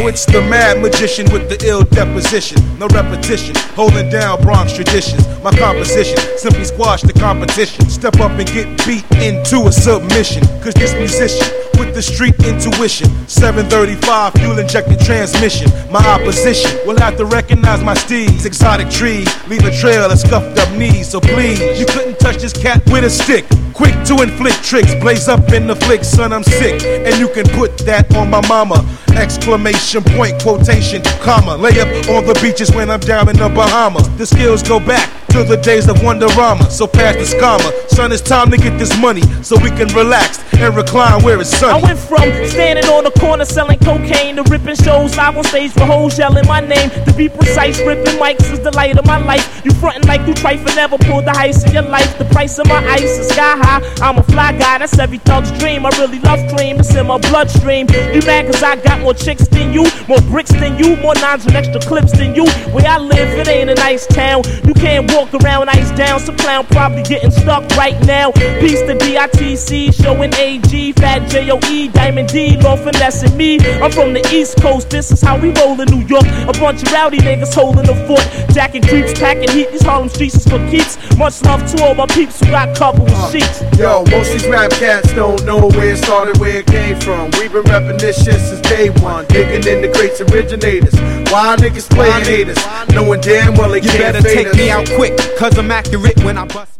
Yo, it's the mad magician with the ill deposition. No repetition, holding down Bronx traditions. My composition, simply squash the competition. Step up and get beat into a submission. Cause this musician with the street intuition, 735 fuel injected transmission. My opposition will have to recognize my steeds. Exotic trees leave a trail of scuffed up knees. So please, you couldn't touch this cat with a stick. Quick to inflict tricks, blaze up in the flick, son, I'm sick. And you can put that on my mama. Exclamation point, quotation, comma. Lay up on the beaches when I'm down in the Bahamas. The skills go back to the days of Wonderama. So pass the scammer, son, it's time to get this money so we can relax and recline where it's sunny. I went from standing on the corner selling cocaine to ripping shows live on stage for hoes yelling my name. To be precise, ripping mics is the light of my life. You frontin' like you trifle, never pulled the heist in your life. The price of my ice is sky high. I'm a fly guy, that's every thug's dream. I really love cream, it's in my bloodstream. You mad cause I got more chicks than you, more bricks than you, more nines and extra clips than you. Where I live, it ain't a nice town. You can't walk around ice down. Some clown probably getting stuck right now. Peace to BITC, showing AG, Fat JOE, Diamond D, Law finessing me. I'm from the East Coast, this is how we roll in New York. A bunch of rowdy niggas holding the fort. Jacking creeps, packing heat, these Harlem streets is for keeps. Much love to all my peeps who got covered with sheets. Yo, most these rap cats don't know where it started, where it came from. We've been repping this shit since day one. Digging in the greats originators. Why niggas playing haters, knowing damn well they can't fade us. You better take me out quick, cause I'm accurate when I bust.